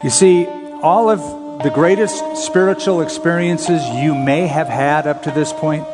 You see, all of the greatest spiritual experiences you may have had up to this point,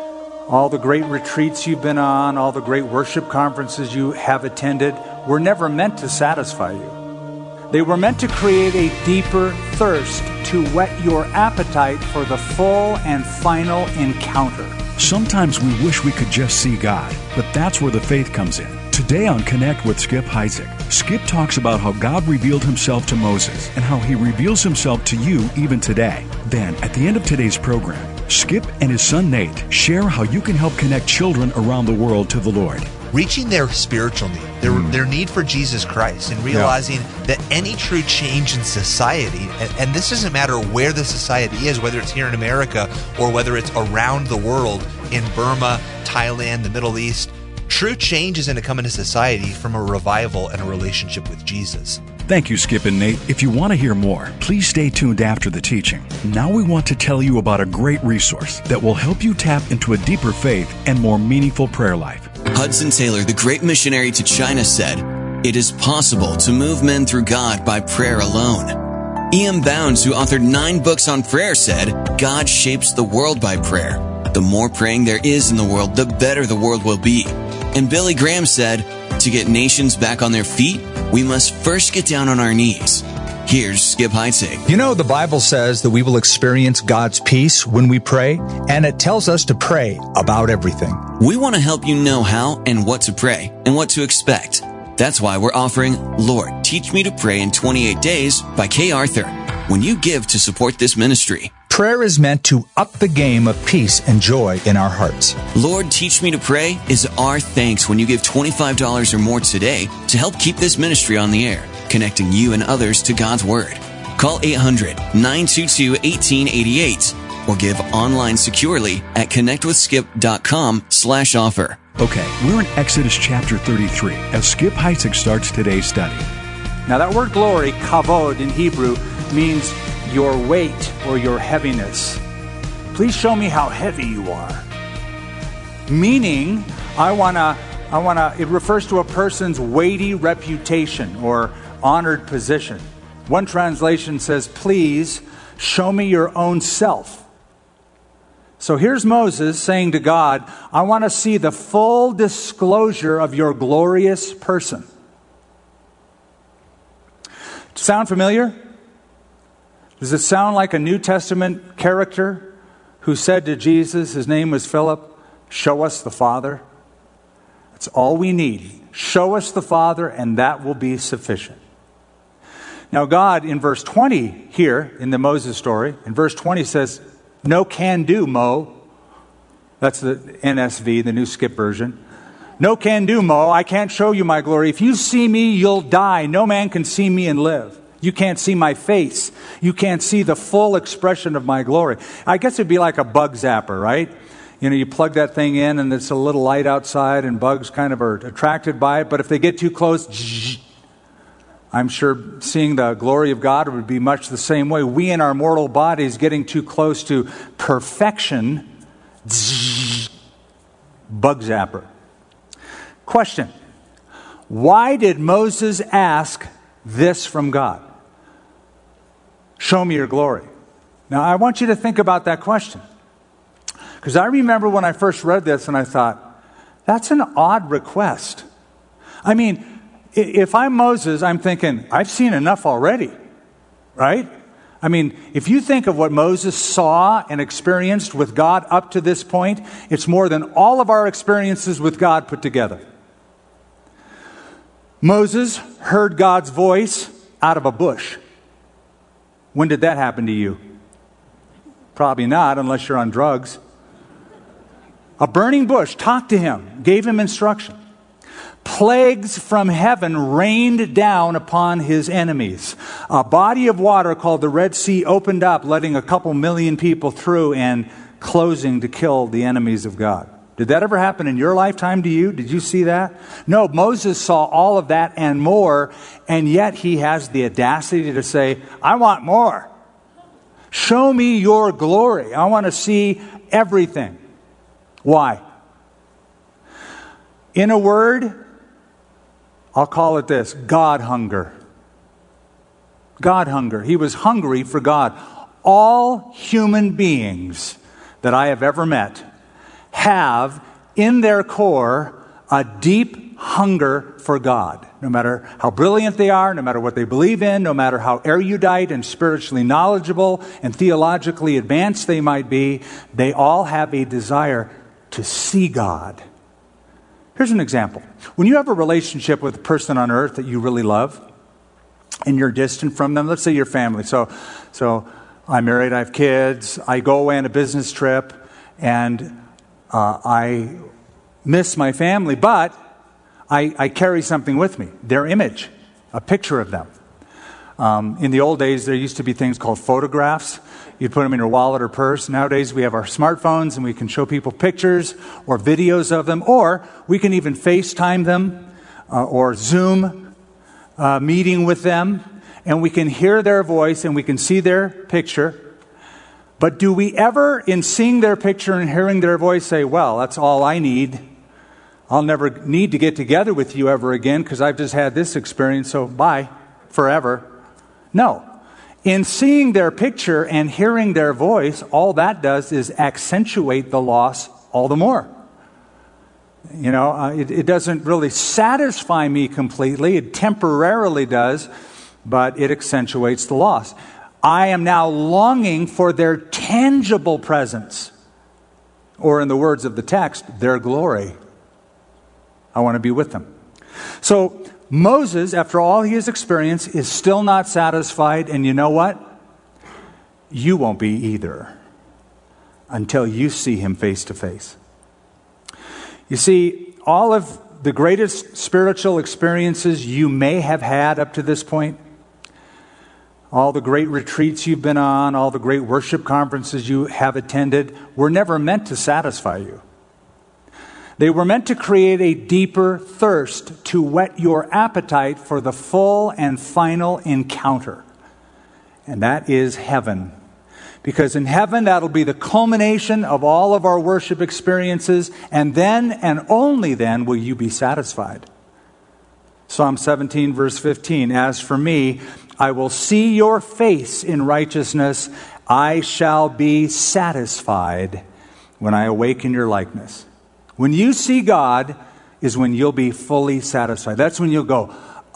all the great retreats you've been on, all the great worship conferences you have attended, were never meant to satisfy you. They were meant to create a deeper thirst to whet your appetite for the full and final encounter. Sometimes we wish we could just see God, but that's where the faith comes in. Today on Connect with Skip Heitzig, Skip talks about how God revealed himself to Moses and how he reveals himself to you even today. Then, at the end of today's program, Skip and his son Nate share how you can help connect children around the world to the Lord. Reaching their spiritual need, their need for Jesus Christ, and realizing that any true change in society, and this doesn't matter where the society is, whether it's here in America or whether it's around the world, in Burma, Thailand, the Middle East, true change is going to come into society from a revival and a relationship with Jesus. Thank you, Skip and Nate. If you want to hear more, please stay tuned after the teaching. Now we want to tell you about a great resource that will help you tap into a deeper faith and more meaningful prayer life. Hudson Taylor, the great missionary to China, said, "It is possible to move men through God by prayer alone." E.M. Bounds, who authored 9 books on prayer, said, "God shapes the world by prayer. The more praying there is in the world, the better the world will be." And Billy Graham said, "To get nations back on their feet, we must first get down on our knees." Here's Skip Heitzig. You know, the Bible says that we will experience God's peace when we pray, and it tells us to pray about everything. We want to help you know how and what to pray and what to expect. That's why we're offering Lord, Teach Me to Pray in 28 Days by Kay Arthur when you give to support this ministry. Prayer is meant to up the game of peace and joy in our hearts. Lord, Teach Me to Pray is our thanks when you give $25 or more today to help keep this ministry on the air, connecting you and others to God's Word. Call 800-922-1888 or give online securely at connectwithskip.com/offer. Okay, we're in Exodus chapter 33 as Skip Heitzig starts today's study. Now that word glory, kavod in Hebrew, means your weight or your heaviness. Please show me how heavy you are. Meaning, it refers to a person's weighty reputation or honored position. One translation says, please show me your own self. So here's Moses saying to God, I want to see the full disclosure of your glorious person. Sound familiar? Does it sound like a New Testament character who said to Jesus, his name was Philip, show us the Father? That's all we need. Show us the Father, and that will be sufficient. Now God, in verse 20 here, in the Moses story, in verse 20 says, no can do, Mo. That's the NSV, the New Skip version. No can do, Mo. I can't show you my glory. If you see me, you'll die. No man can see me and live. You can't see my face. You can't see the full expression of my glory. I guess it'd be like a bug zapper, right? You know, you plug that thing in and it's a little light outside and bugs kind of are attracted by it. But if they get too close, I'm sure seeing the glory of God would be much the same way. We in our mortal bodies getting too close to perfection, bug zapper. Question. Why did Moses ask this from God? Show me your glory. Now, I want you to think about that question. Because I remember when I first read this and I thought, that's an odd request. I mean, if I'm Moses, I'm thinking, I've seen enough already, right? I mean, if you think of what Moses saw and experienced with God up to this point, it's more than all of our experiences with God put together. Moses heard God's voice out of a bush. When did that happen to you? Probably not, unless you're on drugs. A burning bush talked to him, gave him instruction. Plagues from heaven rained down upon his enemies. A body of water called the Red Sea opened up, letting a couple million people through and closing to kill the enemies of God. Did that ever happen in your lifetime to you? Did you see that? No, Moses saw all of that and more, and yet he has the audacity to say, I want more. Show me your glory. I want to see everything. Why? In a word, I'll call it this, God hunger. God hunger. He was hungry for God. All human beings that I have ever met have in their core a deep hunger for God. No matter how brilliant they are, no matter what they believe in, no matter how erudite and spiritually knowledgeable and theologically advanced they might be, they all have a desire to see God. Here's an example. When you have a relationship with a person on earth that you really love, and you're distant from them, let's say your family. So I'm married, I have kids, I go away on a business trip, and I miss my family, but I carry something with me, their image, a picture of them. In the old days, there used to be things called photographs. You'd put them in your wallet or purse. Nowadays, we have our smartphones, and we can show people pictures or videos of them, or we can even FaceTime them or Zoom meeting with them, and we can hear their voice and we can see their picture. But do we ever, in seeing their picture and hearing their voice, say, well, that's all I need. I'll never need to get together with you ever again because I've just had this experience, so bye, forever. No. In seeing their picture and hearing their voice, all that does is accentuate the loss all the more. You know, it doesn't really satisfy me completely. It temporarily does, but it accentuates the loss. I am now longing for their tangible presence, or in the words of the text, their glory. I want to be with them. So Moses, after all he has experienced, is still not satisfied. And you know what? You won't be either until you see him face to face. You see, all of the greatest spiritual experiences you may have had up to this point, all the great retreats you've been on, all the great worship conferences you have attended, were never meant to satisfy you. They were meant to create a deeper thirst to whet your appetite for the full and final encounter. And that is heaven. Because in heaven, that'll be the culmination of all of our worship experiences, and then and only then will you be satisfied. Psalm 17, verse 15, as for me, I will see your face in righteousness. I shall be satisfied when I awake in your likeness. When you see God is when you'll be fully satisfied. That's when you'll go,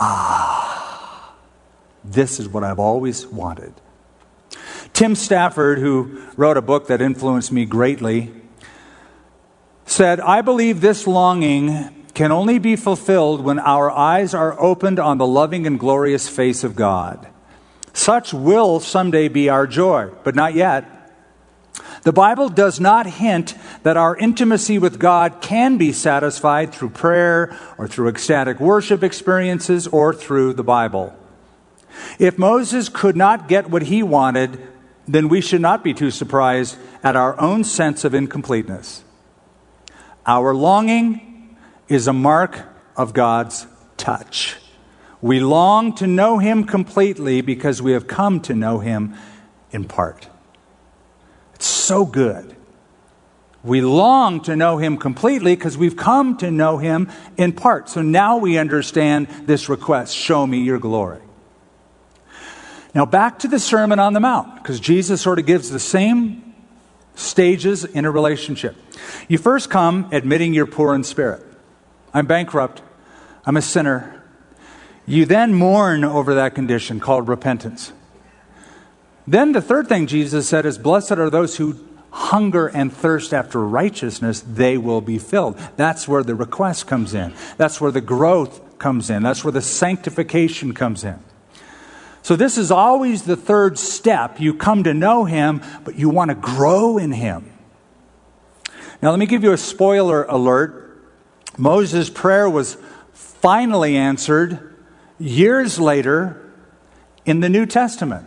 this is what I've always wanted. Tim Stafford, who wrote a book that influenced me greatly, said, I believe this longing can only be fulfilled when our eyes are opened on the loving and glorious face of God. Such will someday be our joy, but not yet. The Bible does not hint that our intimacy with God can be satisfied through prayer or through ecstatic worship experiences or through the Bible. If Moses could not get what he wanted, then we should not be too surprised at our own sense of incompleteness. Our longing is a mark of God's touch. We long to know him completely because we have come to know him in part. It's so good. We long to know him completely because we've come to know him in part. So now we understand this request, show me your glory. Now back to the Sermon on the Mount, because Jesus sort of gives the same stages in a relationship. You first come admitting you're poor in spirit. I'm bankrupt. I'm a sinner. You then mourn over that condition called repentance. Then the third thing Jesus said is, blessed are those who hunger and thirst after righteousness, they will be filled. That's where the request comes in. That's where the growth comes in. That's where the sanctification comes in. So this is always the third step. You come to know him, but you want to grow in him. Now let me give you a spoiler alert. Moses' prayer was finally answered years later in the New Testament.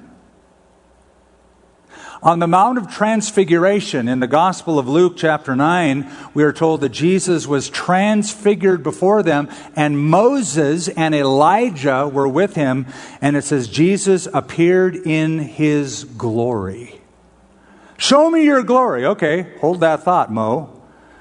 On the Mount of Transfiguration in the Gospel of Luke chapter 9, we are told that Jesus was transfigured before them, and Moses and Elijah were with him, and it says Jesus appeared in his glory. Show me your glory. Okay, hold that thought, Mo.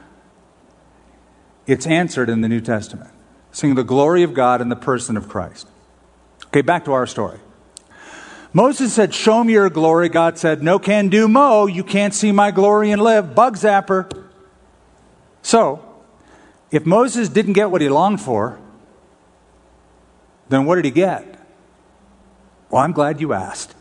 It's answered in the New Testament. Seeing the glory of God in the person of Christ. Okay, back to our story. Moses said, show me your glory. God said, no can do, Mo. You can't see my glory and live. Bug zapper. So, if Moses didn't get what he longed for, then what did he get? Well, I'm glad you asked.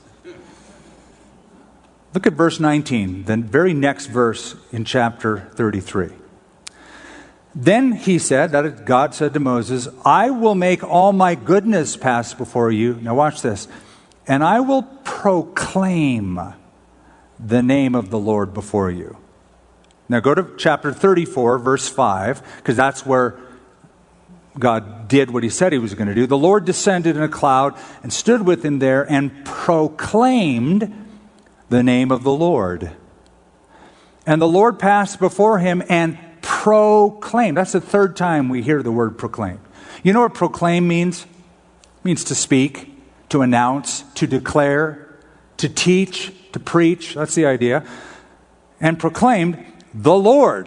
Look at verse 19, the very next verse in chapter 33. Then he said, that is, God said to Moses, I will make all my goodness pass before you. Now watch this. And I will proclaim the name of the Lord before you. Now go to chapter 34, verse 5, because that's where God did what he said he was going to do. The Lord descended in a cloud and stood with him there and proclaimed the name of the Lord. And the Lord passed before him and proclaimed. That's the third time we hear the word proclaim. You know what proclaim means? It means to speak, to announce, to declare, to teach, to preach. That's the idea. And proclaimed the Lord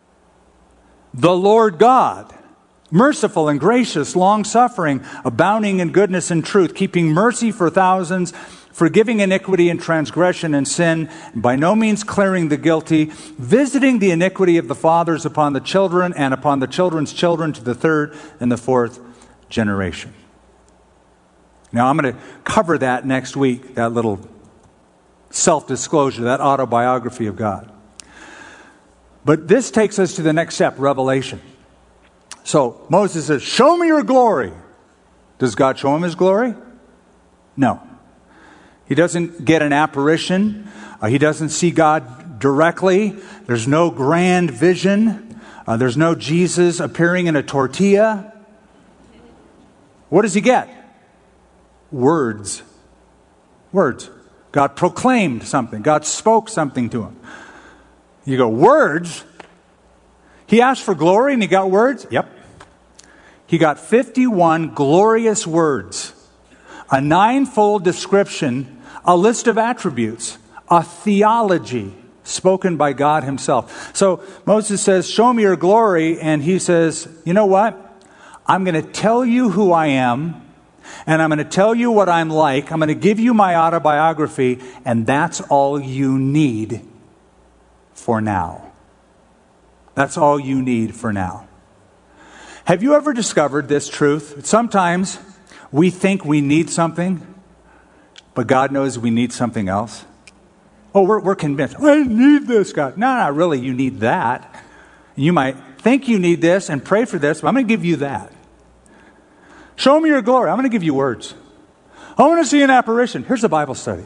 God, merciful and gracious, long-suffering, abounding in goodness and truth, keeping mercy for thousands, forgiving iniquity and transgression and sin, by no means clearing the guilty, visiting the iniquity of the fathers upon the children and upon the children's children to the third and the fourth generation. Now, I'm going to cover that next week, that little self-disclosure, that autobiography of God. But this takes us to the next step, revelation. So, Moses says, show me your glory. Does God show him his glory? No. He doesn't get an apparition. He doesn't see God directly. There's no grand vision. There's no Jesus appearing in a tortilla. What does he get? Words. Words. God proclaimed something. God spoke something to him. You go, words? He asked for glory and he got words? Yep. He got 51 glorious words. A 9-fold description, a list of attributes, a theology spoken by God himself. So Moses says, show me your glory. And he says, you know what? I'm going to tell you who I am. And I'm going to tell you what I'm like. I'm going to give you my autobiography. And that's all you need for now. That's all you need for now. Have you ever discovered this truth? Sometimes we think we need something, but God knows we need something else. Oh, we're convinced. I need this, God. No, not really. You need that. You might think you need this and pray for this, but I'm going to give you that. Show me your glory. I'm going to give you words. I want to see an apparition. Here's a Bible study.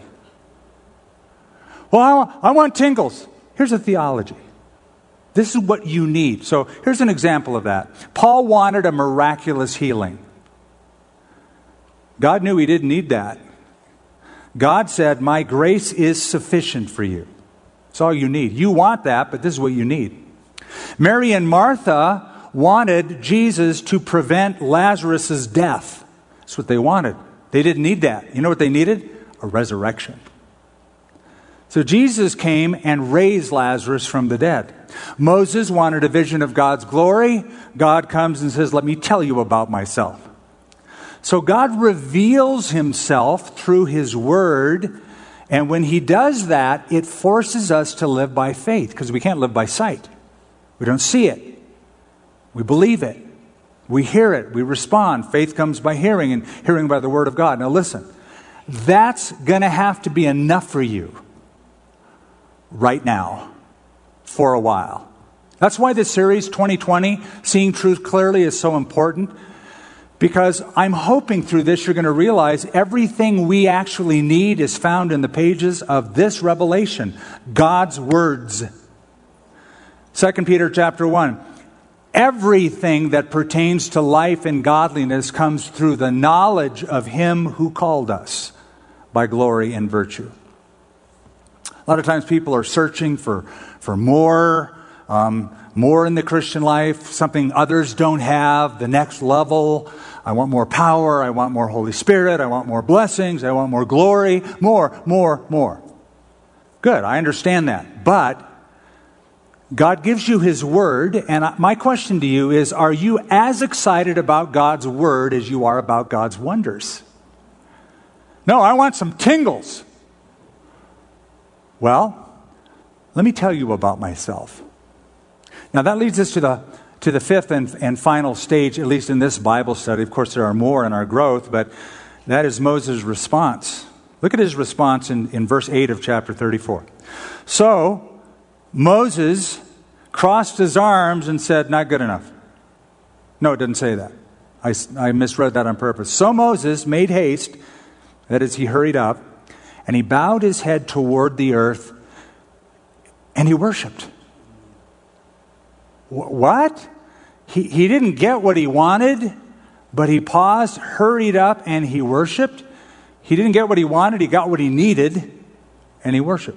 Well, I want tingles. Here's a theology. This is what you need. So here's an example of that. Paul wanted a miraculous healing. God knew he didn't need that. God said, my grace is sufficient for you. That's all you need. You want that, but this is what you need. Mary and Martha wanted Jesus to prevent Lazarus' death. That's what they wanted. They didn't need that. You know what they needed? A resurrection. So Jesus came and raised Lazarus from the dead. Moses wanted a vision of God's glory. God comes and says, let me tell you about myself. So God reveals himself through his word. And when he does that, it forces us to live by faith, because we can't live by sight. We don't see it. We believe it. We hear it. We respond. Faith comes by hearing, and hearing by the word of God. Now listen, that's going to have to be enough for you right now for a while. That's why this series, 2020, Seeing Truth Clearly, is so important. Because I'm hoping through this you're going to realize everything we actually need is found in the pages of this revelation, God's words. 2 Peter chapter 1. Everything that pertains to life and godliness comes through the knowledge of him who called us by glory and virtue. A lot of times people are searching for more in the Christian life, something others don't have, the next level. I want more power. I want more Holy Spirit. I want more blessings. I want more glory. More. Good, I understand that. But God gives you his word, and my question to you is, are you as excited about God's word as you are about God's wonders? No, I want some tingles. Well, let me tell you about myself. Now that leads us to the fifth and final stage, at least in this Bible study. Of course, there are more in our growth, but that is Moses' response. Look at his response in verse 8 of chapter 34. So Moses crossed his arms and said, not good enough. No, it didn't say that. I misread that on purpose. So Moses made haste, that is, he hurried up, and he bowed his head toward the earth, and he worshiped. What? He didn't get what he wanted, but he paused, hurried up, and he worshiped. He didn't get what he wanted, he got what he needed, and he worshiped.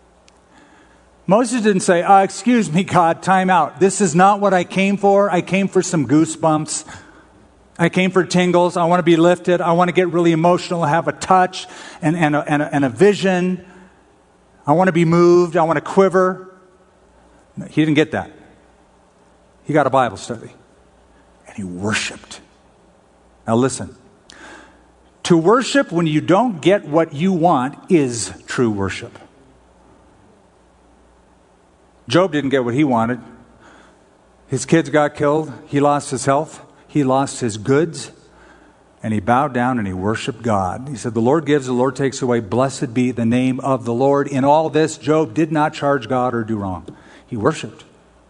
Moses didn't say, excuse me, God, time out. This is not what I came for. I came for some goosebumps. I came for tingles. I want to be lifted. I want to get really emotional, have a touch and a vision. I want to be moved. I want to quiver. No, he didn't get that. He got a Bible study. And he worshiped. Now listen. To worship when you don't get what you want is true worship. Job didn't get what he wanted. His kids got killed. He lost his health. He lost his goods. And he bowed down and he worshiped God. He said, the Lord gives, the Lord takes away. Blessed be the name of the Lord. In all this, Job did not charge God or do wrong. He worshiped.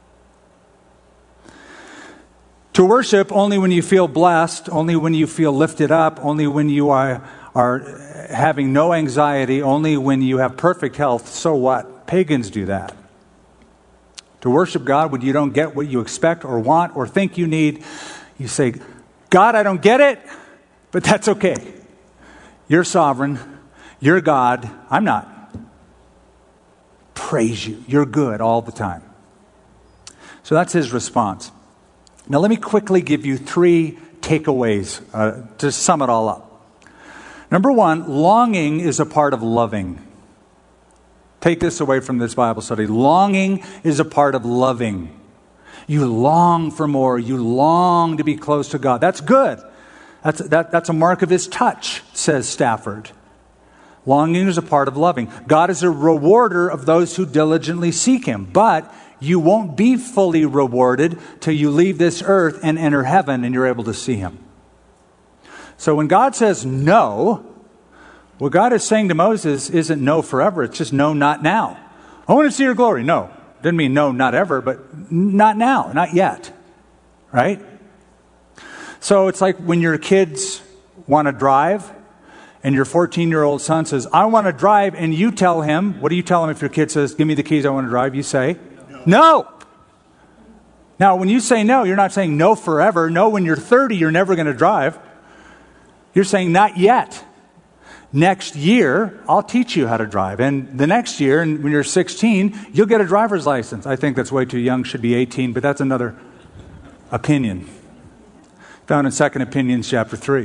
To worship only when you feel blessed, only when you feel lifted up, only when you are having no anxiety, only when you have perfect health. So what? Pagans do that. To worship God when you don't get what you expect or want or think you need, you say, God, I don't get it, but that's okay. You're sovereign. You're God. I'm not. Praise you. You're good all the time. So that's his response. Now let me quickly give you 3 takeaways to sum it all up. Number 1, longing is a part of loving. Take this away from this Bible study. Longing is a part of loving. You long for more. You long to be close to God. That's good. That's a mark of his touch, says Stafford. Longing is a part of loving. God is a rewarder of those who diligently seek him. But you won't be fully rewarded till you leave this earth and enter heaven and you're able to see him. So when God says no, what God is saying to Moses isn't no forever. It's just no, not now. I want to see your glory. No. Didn't mean no, not ever, but not now, not yet. Right? So it's like when your kids want to drive and your 14-year-old son says, I want to drive, and you tell him, what do you tell him if your kid says, give me the keys, I want to drive? You say, no. Now, when you say no, you're not saying no forever. No, when you're 30, you're never going to drive. You're saying not yet. Next year, I'll teach you how to drive. And the next year, and when you're 16, you'll get a driver's license. I think that's way too young, should be 18, but that's another opinion. Found in 2 Opinions, chapter 3.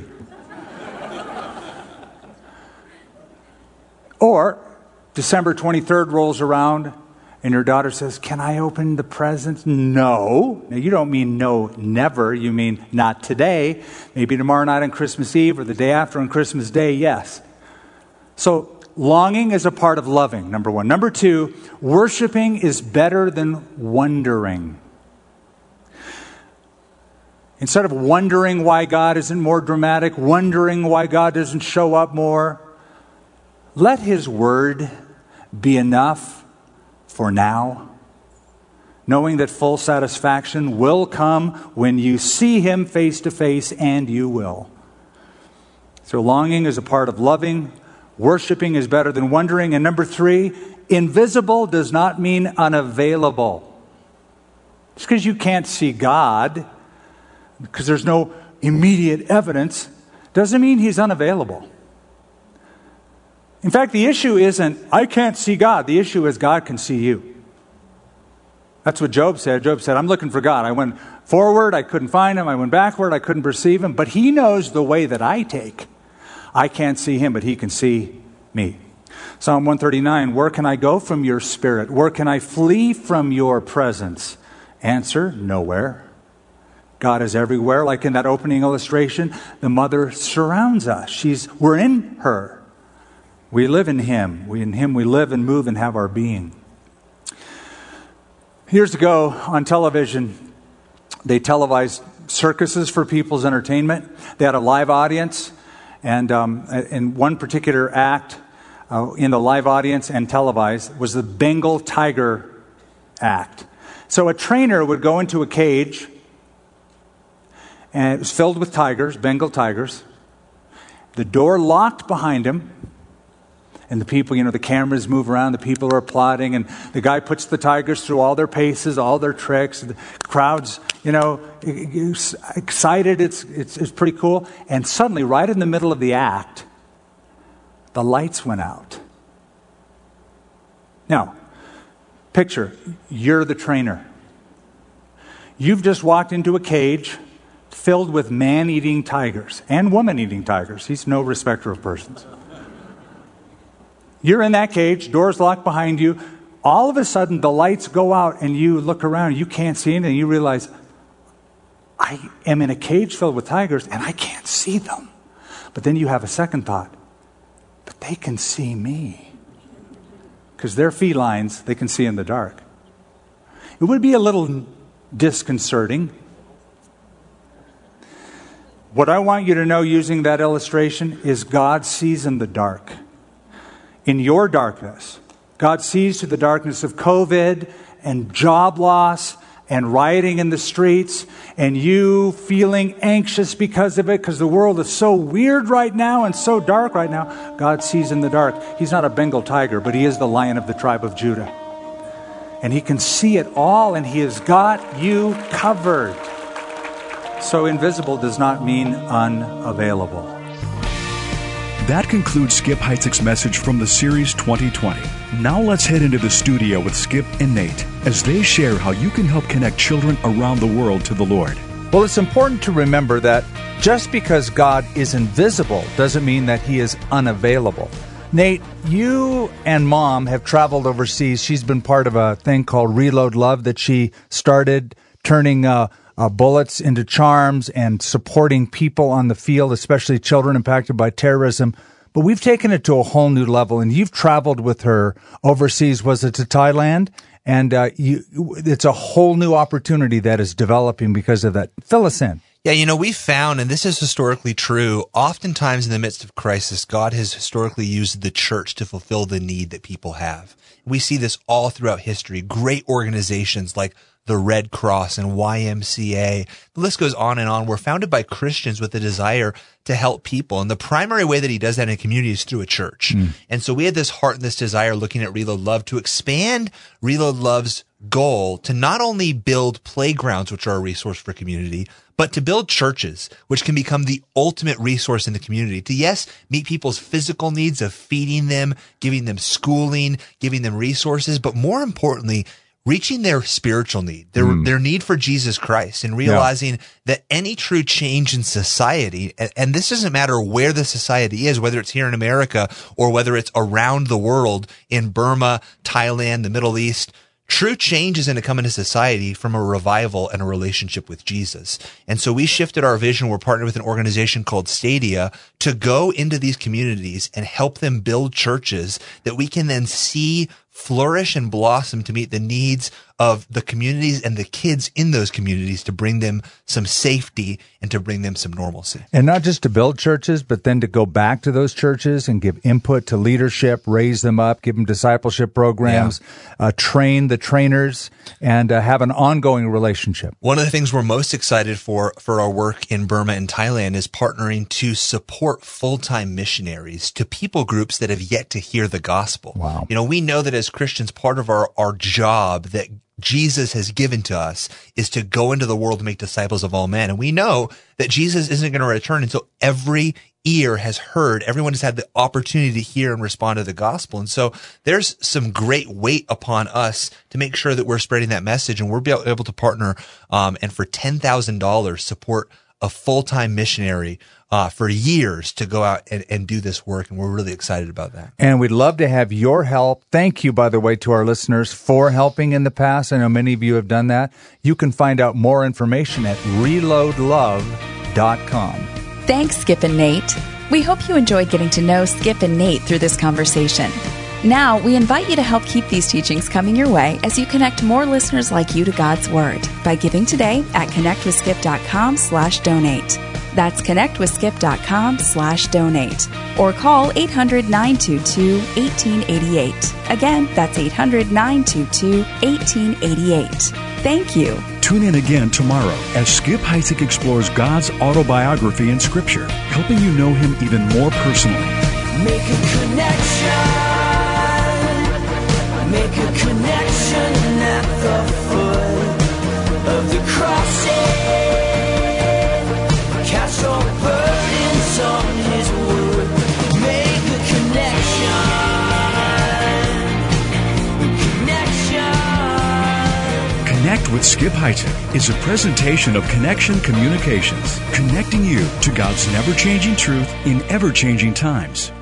Or, December 23rd rolls around, and your daughter says, can I open the presents? No. Now, you don't mean no, never. You mean not today. Maybe tomorrow night on Christmas Eve or the day after on Christmas Day, yes. So, longing is a part of loving, number 1. Number 2, worshiping is better than wondering. Instead of wondering why God isn't more dramatic, wondering why God doesn't show up more, let his word be enough for now, knowing that full satisfaction will come when you see him face to face, and you will. So longing is a part of loving. Worshiping is better than wondering. And number 3, invisible does not mean unavailable. Just because you can't see God, because there's no immediate evidence, doesn't mean he's unavailable. In fact, the issue isn't, I can't see God. The issue is God can see you. That's what Job said. Job said, I'm looking for God. I went forward, I couldn't find him. I went backward, I couldn't perceive him. But he knows the way that I take. I can't see him, but he can see me. Psalm 139, where can I go from your spirit? Where can I flee from your presence? Answer, nowhere. God is everywhere. Like in that opening illustration, the mother surrounds us. We're in her. We live in Him. In Him we live and move and have our being. Years ago on television, they televised circuses for people's entertainment. They had a live audience, and in one particular act in the live audience and televised was the Bengal tiger act. So a trainer would go into a cage, and it was filled with tigers, Bengal tigers. The door locked behind him. And the people, the cameras move around, the people are applauding, and the guy puts the tigers through all their paces, all their tricks. The crowd's, excited. It's pretty cool. And suddenly, right in the middle of the act, the lights went out. Now, picture, you're the trainer. You've just walked into a cage filled with man-eating tigers and woman-eating tigers. He's no respecter of persons. You're in that cage, doors locked behind you. All of a sudden, the lights go out and you look around. You can't see anything. You realize, I am in a cage filled with tigers and I can't see them. But then you have a second thought. But they can see me. Because they're felines, they can see in the dark. It would be a little disconcerting. What I want you to know using that illustration is God sees in the dark. In your darkness, God sees through the darkness of COVID and job loss and rioting in the streets and you feeling anxious because of it, because the world is so weird right now and so dark right now. God sees in the dark. He's not a Bengal tiger, but He is the Lion of the tribe of Judah. And He can see it all, and He has got you covered. So invisible does not mean unavailable. That concludes Skip Heitzig's message from the series 2020. Now let's head into the studio with Skip and Nate as they share how you can help connect children around the world to the Lord. Well, it's important to remember that just because God is invisible doesn't mean that He is unavailable. Nate, you and Mom have traveled overseas. She's been part of a thing called Reload Love that she started, turning bullets into charms and supporting people on the field, especially children impacted by terrorism. But we've taken it to a whole new level, and you've traveled with her overseas. Was it to Thailand? And it's a whole new opportunity that is developing because of that. Fill us in. Yeah, we found, and this is historically true, oftentimes in the midst of crisis, God has historically used the church to fulfill the need that people have. We see this all throughout history. Great organizations like the Red Cross and YMCA, the list goes on and on, were founded by Christians with a desire to help people. And the primary way that He does that in a community is through a church. And so we had this heart and this desire looking at Reload Love to expand Reload Love's goal to not only build playgrounds, which are a resource for community, but to build churches, which can become the ultimate resource in the community to, yes, meet people's physical needs of feeding them, giving them schooling, giving them resources, but more importantly, reaching their spiritual need, their need for Jesus Christ, and realizing that any true change in society, and this doesn't matter where the society is, whether it's here in America or whether it's around the world in Burma, Thailand, the Middle East, true change is going to come into society from a revival and a relationship with Jesus. And so we shifted our vision. We're partnered with an organization called Stadia to go into these communities and help them build churches that we can then see flourish and blossom to meet the needs of the communities and the kids in those communities, to bring them some safety and to bring them some normalcy. And not just to build churches, but then to go back to those churches and give input to leadership, raise them up, give them discipleship programs, train the trainers, and have an ongoing relationship. One of the things we're most excited for our work in Burma and Thailand is partnering to support full-time missionaries to people groups that have yet to hear the gospel. Wow. We know that as Christians, part of our job that Jesus has given to us is to go into the world and make disciples of all men. And we know that Jesus isn't going to return until every ear has heard, everyone has had the opportunity to hear and respond to the gospel. And so there's some great weight upon us to make sure that we're spreading that message, and we're able to partner and for $10,000 support a full-time missionary for years to go out and do this work, and we're really excited about that. And we'd love to have your help. Thank you, by the way, to our listeners for helping in the past. I know many of you have done that. You can find out more information at reloadlove.com. Thanks, Skip and Nate. We hope you enjoyed getting to know Skip and Nate through this conversation. Now, we invite you to help keep these teachings coming your way as you connect more listeners like you to God's Word by giving today at connectwithskip.com/donate. That's connectwithskip.com/donate. Or call 800-922-1888. Again, that's 800-922-1888. Thank you. Tune in again tomorrow as Skip Heitzig explores God's autobiography in Scripture, helping you know Him even more personally. Make a connection. Make a connection at the foot of the crossing. Cast all burdens on His wood. Make a connection. Connect with Skip Heitzig is a presentation of Connection Communications, connecting you to God's never-changing truth in ever-changing times.